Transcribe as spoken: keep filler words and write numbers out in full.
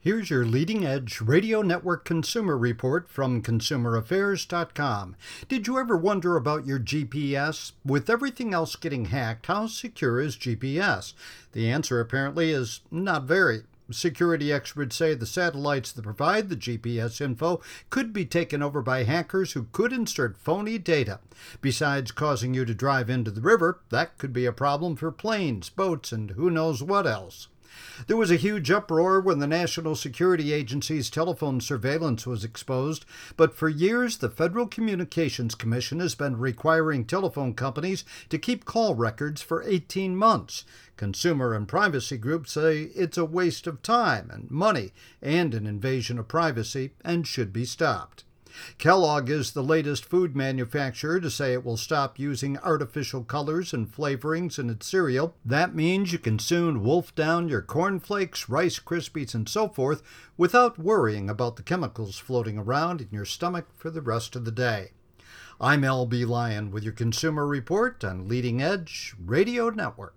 Here's your leading edge radio network consumer report from consumer affairs dot com. Did you ever wonder about your G P S? With everything else getting hacked, how secure is G P S? The answer apparently is not very. Security experts say the satellites that provide the G P S info could be taken over by hackers who could insert phony data. Besides causing you to drive into the river, that could be a problem for planes, boats, and who knows what else. There was a huge uproar when the National Security Agency's telephone surveillance was exposed, but for years the Federal Communications Commission has been requiring telephone companies to keep call records for eighteen months. Consumer and privacy groups say it's a waste of time and money and an invasion of privacy and should be stopped. Kellogg is the latest food manufacturer to say it will stop using artificial colors and flavorings in its cereal. That means you can soon wolf down your cornflakes, Rice Krispies, and so forth without worrying about the chemicals floating around in your stomach for the rest of the day. I'm L B Lyon with your Consumer Report on Leading Edge Radio Network.